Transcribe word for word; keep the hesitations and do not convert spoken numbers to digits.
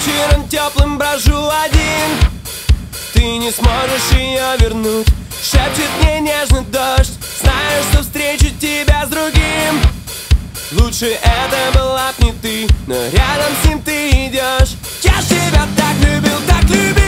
вечером теплым брожу один. Ты не сможешь ее вернуть, шепчет мне нежный дождь. Знаю, что встречу тебя с другим. Лучше это была б не ты, но рядом с ним ты идешь. Я ж тебя так любил, так любил.